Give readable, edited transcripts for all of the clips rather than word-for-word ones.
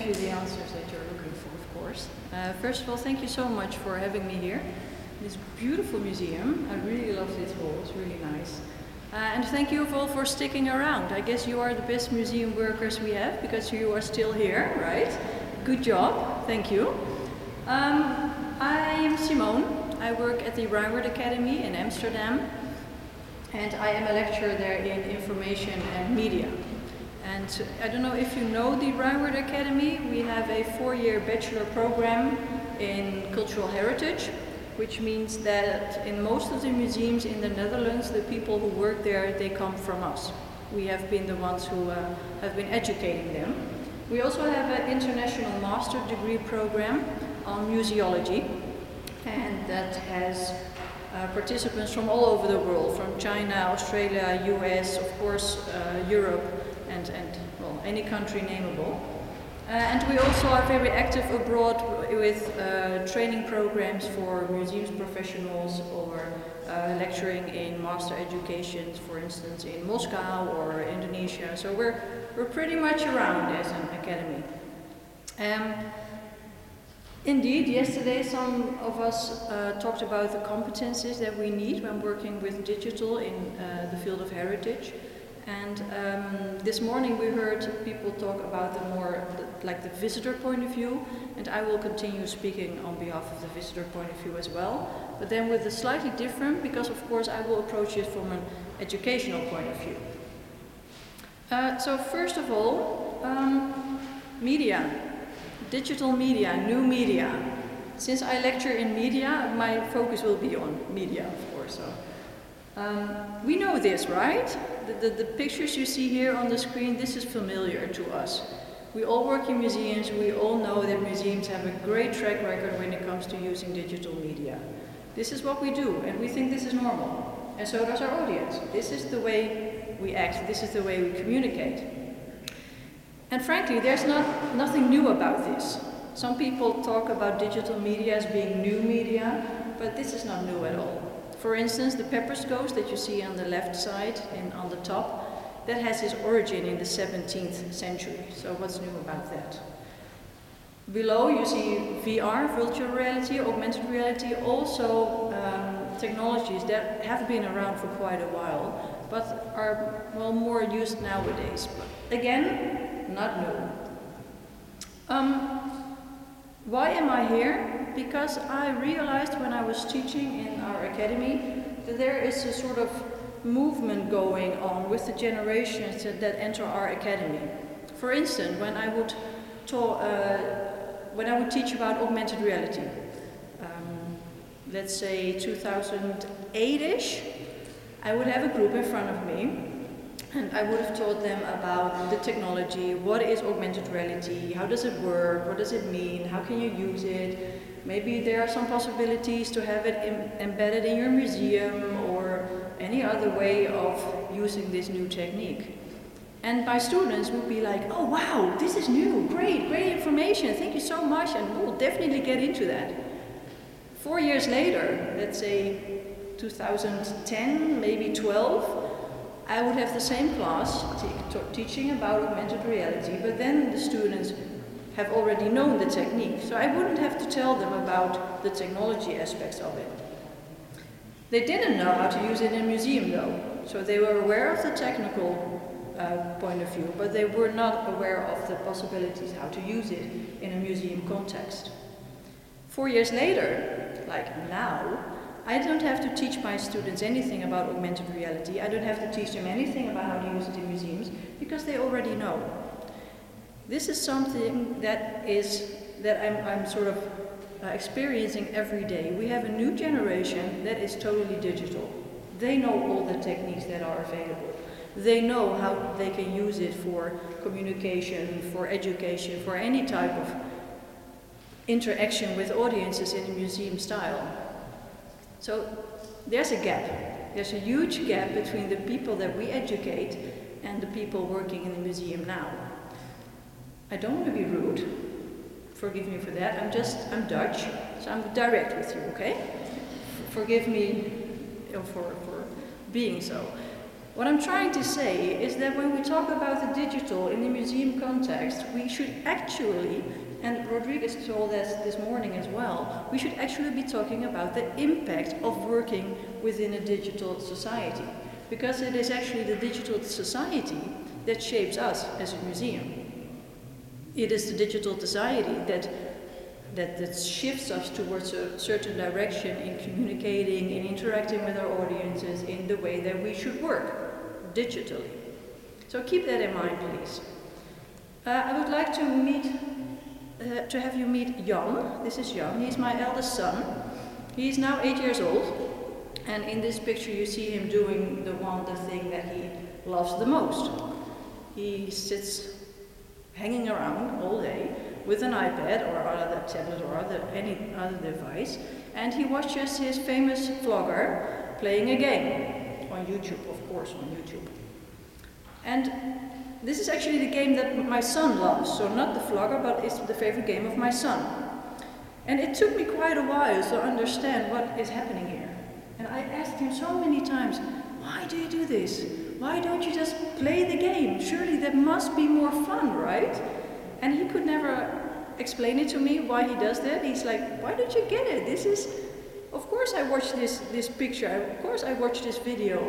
you the answers that you're looking for, of course. First of all, thank you so much for having me here. This beautiful museum. I really love this hall, it's really nice. And thank you all for sticking around. I guess you are the best museum workers we have because you are still here, right? Good job, thank you. I am Simone. I work at the Rijnwaard Academy in Amsterdam. And I am a lecturer there in information and media. And I don't know if you know the Rijnwaard Academy. We have a 4-year bachelor program in cultural heritage, which means that in most of the museums in the Netherlands, the people who work there, they come from us. We have been the ones who have been educating them. We also have an international master degree program on museology, and that has participants from all over the world, from China, Australia, US, of course, Europe, and well, any country nameable. And we also are very active abroad with training programs for museums professionals or lecturing in master education, for instance, in Moscow or Indonesia. So we're pretty much around as an academy. Indeed, yesterday some of us talked about the competencies that we need when working with digital in the field of heritage. And this morning we heard people talk about the visitor point of view, and I will continue speaking on behalf of the visitor point of view as well, but then with a slightly different, because of course I will approach it from an educational point of view. So first of all, media. Digital media, new media. Since I lecture in media, my focus will be on media, of course. So, we know this, right? The pictures you see here on the screen, this is familiar to us. We all work in museums, we all know that museums have a great track record when it comes to using digital media. This is what we do, and we think this is normal. And so does our audience. This is the way we act, this is the way we communicate. And frankly, there's nothing new about this. Some people talk about digital media as being new media, but this is not new at all. For instance, the Pepper's Ghost that you see on the left side and on the top, that has its origin in the 17th century. So what's new about that? Below you see VR, virtual reality, augmented reality, also technologies that have been around for quite a while, but are more used nowadays. But again, not new. Why am I here? Because I realized when I was teaching in our academy that there is a sort of movement going on with the generations that enter our academy. For instance, when I would teach about augmented reality, let's say 2008-ish, I would have a group in front of me. And I would have taught them about the technology, what is augmented reality, how does it work, what does it mean, how can you use it. Maybe there are some possibilities to have it embedded in your museum or any other way of using this new technique. And my students would be like, oh wow, this is new, great information, thank you so much, and we'll definitely get into that. 4 years later, let's say 2010, maybe 12, I would have the same class teaching about augmented reality, but then the students have already known the technique, so I wouldn't have to tell them about the technology aspects of it. They didn't know how to use it in a museum though, so they were aware of the technical point of view, but they were not aware of the possibilities how to use it in a museum context. 4 years later, like now, I don't have to teach my students anything about augmented reality. I don't have to teach them anything about how to use it in museums because they already know. This is something that I'm sort of experiencing every day. We have a new generation that is totally digital. They know all the techniques that are available. They know how they can use it for communication, for education, for any type of interaction with audiences in a museum style. So there's a gap. There's a huge gap between the people that we educate and the people working in the museum now. I don't want to be rude. Forgive me for that. I'm Dutch, so I'm direct with you, okay? Forgive me for being so. What I'm trying to say is that when we talk about the digital in the museum context, we should actually, and Rodriguez told us this morning as well, we should actually be talking about the impact of working within a digital society. Because it is actually the digital society that shapes us as a museum. It is the digital society that shifts us towards a certain direction in communicating, in interacting with our audiences in the way that we should work digitally. So keep that in mind, please. I would like to have you meet Jan. This is Jan. He's my eldest son. He's now 8 years old. And in this picture you see him doing the thing that he loves the most. He sits hanging around all day with an iPad or other tablet or any other device, and he watches his famous vlogger playing a game on YouTube, of course, on YouTube. And this is actually the game that my son loves, so not the vlogger, but it's the favorite game of my son. And it took me quite a while to understand what is happening here. And I asked him so many times, why do you do this? Why don't you just play the game? Surely that must be more fun, right? And he could never explain it to me why he does that. He's like, why don't you get it? This is, of course I watched this picture, of course I watched this video.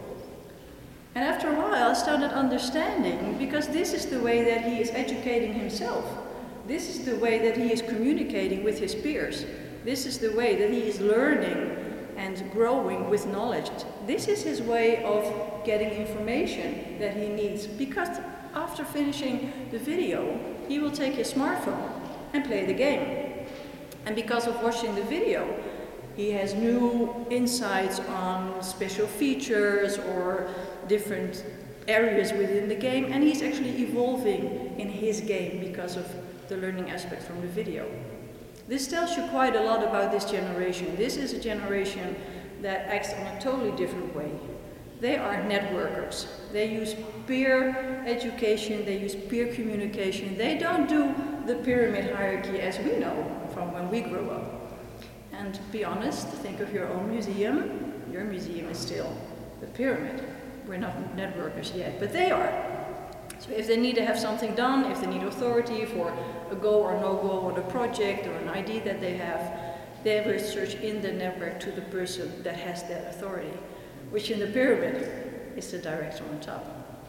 And after a while I started understanding, because this is the way that he is educating himself. This is the way that he is communicating with his peers. This is the way that he is learning and growing with knowledge. This is his way of getting information that he needs, because after finishing the video, he will take his smartphone and play the game. And because of watching the video, he has new insights on special features or different areas within the game, and he's actually evolving in his game because of the learning aspect from the video. This tells you quite a lot about this generation. This is a generation that acts on a totally different way. They are networkers. They use peer education, they use peer communication. They don't do the pyramid hierarchy as we know from when we grew up. And to be honest, think of your own museum. Your museum is still the pyramid. We're not networkers yet, but they are. So if they need to have something done, if they need authority for a go or no go on a project or an idea that they will search in the network to the person that has that authority, which in the pyramid is the director on top.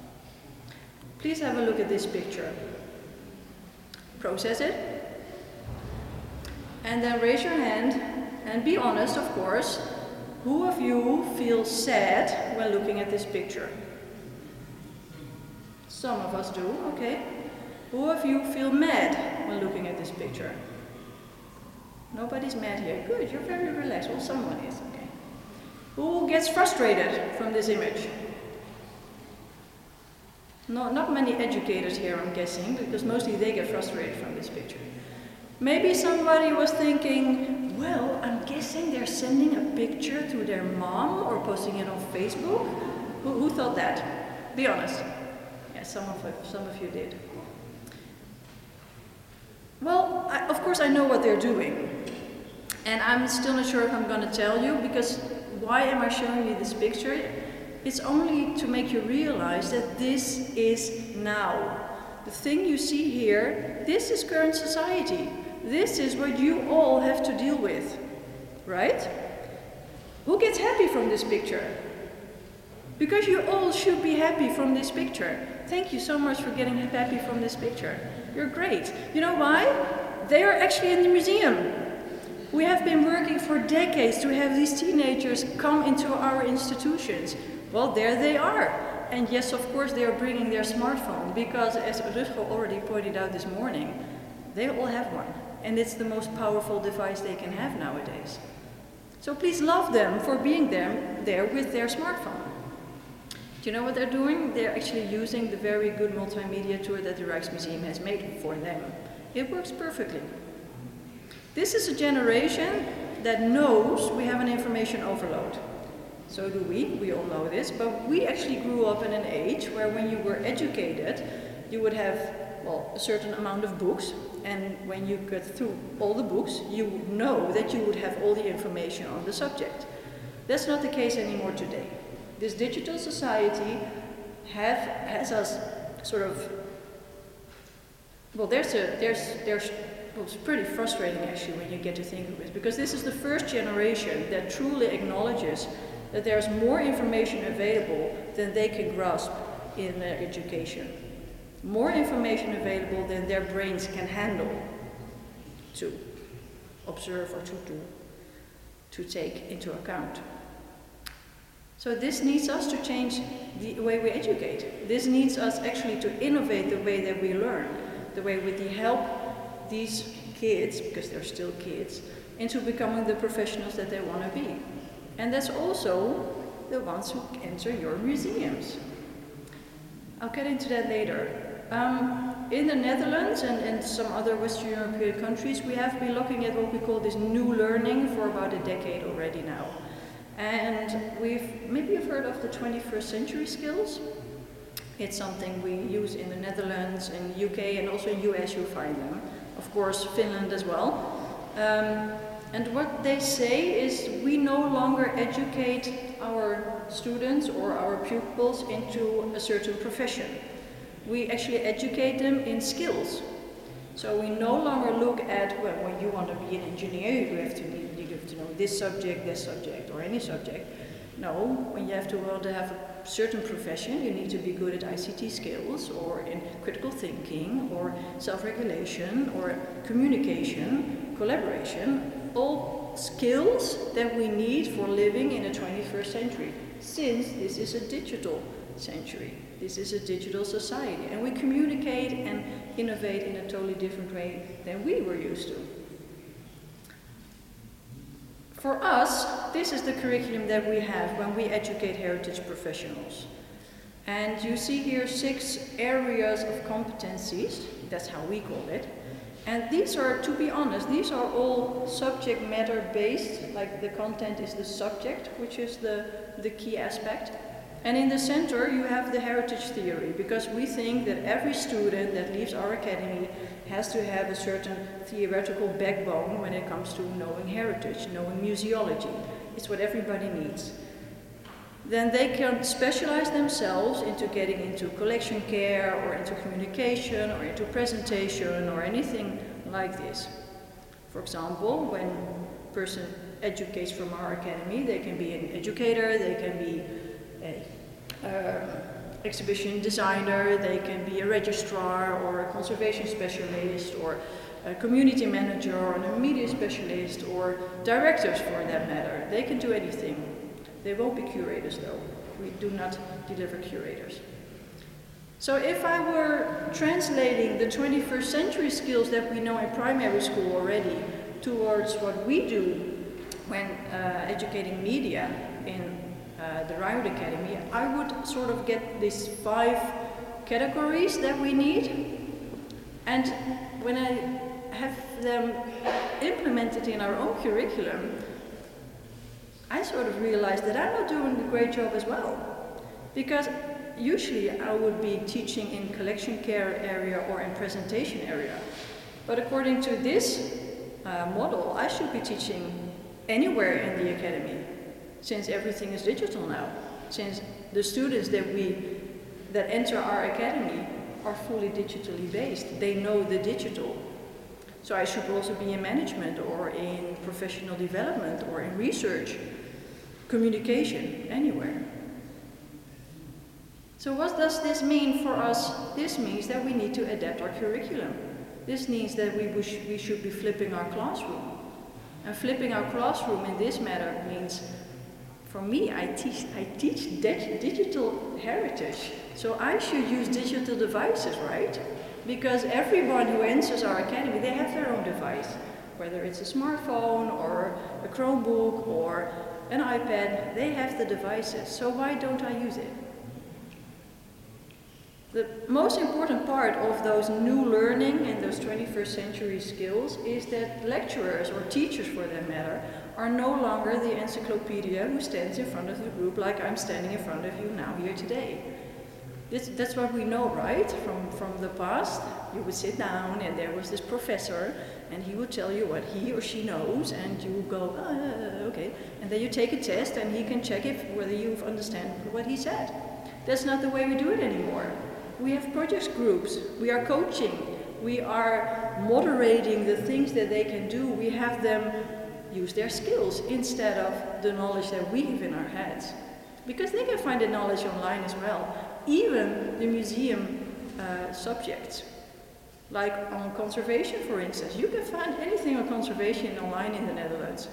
Please have a look at this picture. Process it. And then raise your hand and be honest, of course. Who of you feels sad when looking at this picture? Some of us do, okay. Who of you feel mad when looking at this picture? Nobody's mad here. Good, you're very relaxed. Well, someone is, okay. Who gets frustrated from this image? No, not many educators here, I'm guessing, because mostly they get frustrated from this picture. Maybe somebody was thinking, well, I'm guessing they're sending a picture to their mom or posting it on Facebook. Who thought that? Be honest. Yeah, some of you did. Well, of course I know what they're doing. And I'm still not sure if I'm going to tell you, because why am I showing you this picture? It's only to make you realize that this is now. The thing you see here, this is current society. This is what you all have to deal with, right? Who gets happy from this picture? Because you all should be happy from this picture. Thank you so much for getting happy from this picture. You're great. You know why? They are actually in the museum. We have been working for decades to have these teenagers come into our institutions. Well, there they are. And yes, of course, they are bringing their smartphone, because as Rutger already pointed out this morning, they all have one. And it's the most powerful device they can have nowadays. So please love them for being there with their smartphone. Do you know what they're doing? They're actually using the very good multimedia tour that the Rijksmuseum has made for them. It works perfectly. This is a generation that knows we have an information overload. So do we all know this, but we actually grew up in an age where when you were educated, you would have, well, a certain amount of books, and when you get through all the books, you know that you would have all the information on the subject. That's not the case anymore today. This digital society has us sort of, well, it's pretty frustrating actually when you get to think of it, because this is the first generation that truly acknowledges that there's more information available than they can grasp in their education. More information available than their brains can handle to observe or to take into account. So this needs us to change the way we educate. This needs us actually to innovate the way that we learn, the way we help these kids, because they're still kids, into becoming the professionals that they want to be. And that's also the ones who enter your museums. I'll get into that later. In the Netherlands and in some other Western European countries, we have been looking at what we call this new learning for about a decade already now. And maybe you've heard of the 21st century skills. It's something we use in the Netherlands, in the UK, and also in the US you'll find them. Of course, Finland as well. And what they say is we no longer educate our students or our pupils into a certain profession. We actually educate them in skills. So we no longer look at, well, when you want to be an engineer, you have to know this subject, or any subject. No, when you have to want to have a certain profession, you need to be good at ICT skills, or in critical thinking, or self-regulation, or communication, collaboration, all skills that we need for living in the 21st century, since this is a digital century. This is a digital society, and we communicate and innovate in a totally different way than we were used to. For us, this is the curriculum that we have when we educate heritage professionals. And you see here 6 areas of competencies, that's how we call it. And these are, to be honest, these are all subject matter based, like the content is the subject, which is the key aspect. And in the center you have the heritage theory, because we think that every student that leaves our academy has to have a certain theoretical backbone when it comes to knowing heritage, knowing museology. It's what everybody needs. Then they can specialize themselves into getting into collection care, or into communication, or into presentation, or anything like this. For example, when a person educates from our academy, they can be an educator, they can be an exhibition designer, they can be a registrar, or a conservation specialist, or a community manager, or a media specialist, or directors for that matter. They can do anything. They won't be curators though. We do not deliver curators. So if I were translating the 21st century skills that we know in primary school already towards what we do when educating media in the Rijnwoord Academy, I would sort of get these 5 categories that we need. And when I have them implemented in our own curriculum, I sort of realized that I'm not doing a great job as well. Because usually I would be teaching in collection care area or in presentation area. But according to this model, I should be teaching anywhere in the academy, since everything is digital now. Since the students that enter our academy are fully digitally based. They know the digital. So I should also be in management, or in professional development, or in research, communication, anywhere. So what does this mean for us? This means that we need to adapt our curriculum. This means that we should be flipping our classroom. And flipping our classroom in this matter means, for me, I teach digital heritage. So I should use digital devices, right? Because everyone who enters our academy, they have their own device. Whether it's a smartphone, or a Chromebook, or an iPad, they have the devices. So why don't I use it? The most important part of those new learning and those 21st century skills is that lecturers, or teachers for that matter, are no longer the encyclopedia who stands in front of the group like I'm standing in front of you now here today. That's what we know, right? From the past, you would sit down and there was this professor and he would tell you what he or she knows and you would go, okay. And then you take a test and he can check whether you understand what he said. That's not the way we do it anymore. We have project groups, we are coaching, we are moderating the things that they can do. We have them use their skills instead of the knowledge that we have in our heads. Because they can find the knowledge online as well. Even the museum subjects, like on conservation, for instance. You can find anything on conservation online in the Netherlands,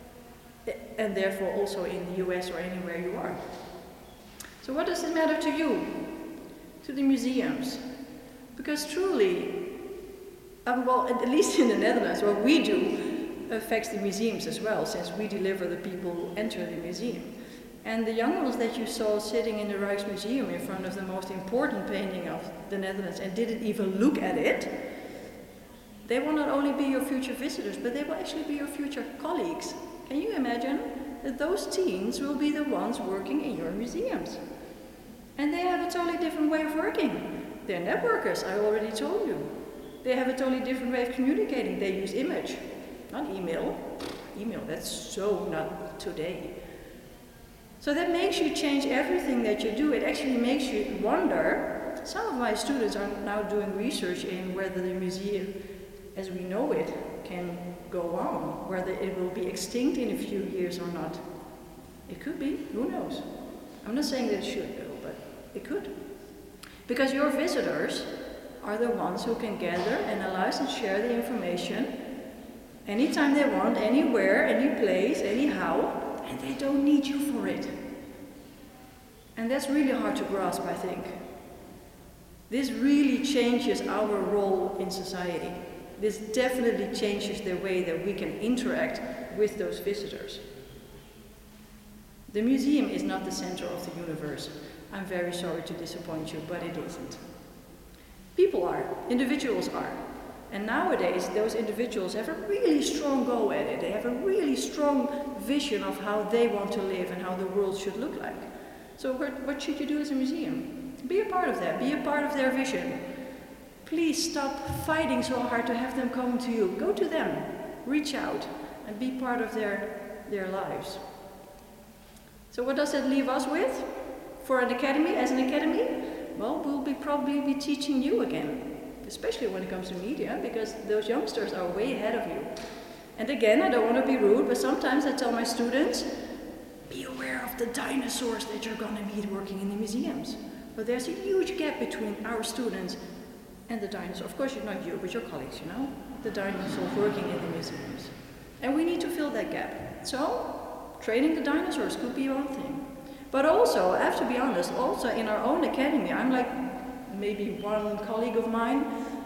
and therefore also in the US or anywhere you are. So what does it matter to you? To the museums? Because truly, well, at least in the Netherlands, what we do affects the museums as well, since we deliver the people who enter the museum. And the young ones that you saw sitting in the Rijksmuseum in front of the most important painting of the Netherlands and didn't even look at it, they will not only be your future visitors, but they will actually be your future colleagues. Can you imagine that those teens will be the ones working in your museums? And they have a totally different way of working. They're networkers, I already told you. They have a totally different way of communicating. They use image, not email. Email, that's so not today. So that makes you change everything that you do. It actually makes you wonder. Some of my students are now doing research in whether the museum, as we know it, can go on, whether it will be extinct in a few years or not. It could be, who knows? I'm not saying that it should go, but it could. Because your visitors are the ones who can gather, analyze and share the information anytime they want, anywhere, any place, anyhow. And they don't need you for it. And that's really hard to grasp, I think. This really changes our role in society. This definitely changes the way that we can interact with those visitors. The museum is not the center of the universe. I'm very sorry to disappoint you, but it isn't. People are, individuals are. And nowadays, those individuals have a really strong go at it. They have a really strong vision of how they want to live and how the world should look like. So what should you do as a museum? Be a part of that. Be a part of their vision. Please stop fighting so hard to have them come to you. Go to them. Reach out and be part of their lives. So what does that leave us with? For an academy, as an academy? Well, we'll probably be teaching you again. Especially when it comes to media, because those youngsters are way ahead of you. And again, I don't want to be rude, but sometimes I tell my students, be aware of the dinosaurs that you're going to meet working in the museums. But there's a huge gap between our students and the dinosaurs. Of course, not you, but your colleagues, you know, the dinosaurs working in the museums. And we need to fill that gap. So, training the dinosaurs could be one thing. But also, I have to be honest, also in our own academy, I'm like, maybe one colleague of mine,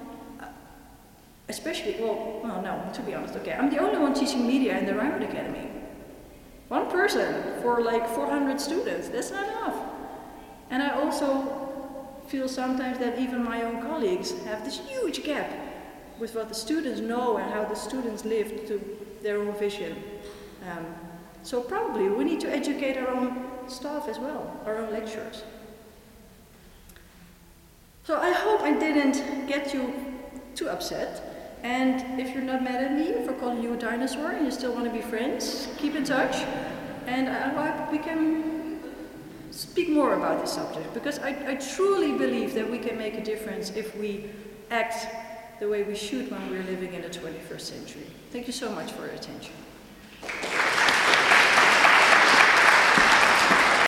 especially, well, no, to be honest, okay, I'm the only one teaching media in the Rijnmond Academy. One person for like 400 students, that's not enough. And I also feel sometimes that even my own colleagues have this huge gap with what the students know and how the students live to their own vision. So probably we need to educate our own staff as well, our own lecturers. So I hope I didn't get you too upset. And if you're not mad at me for calling you a dinosaur and you still want to be friends, keep in touch. And I hope we can speak more about this subject, because I truly believe that we can make a difference if we act the way we should when we're living in the 21st century. Thank you so much for your attention.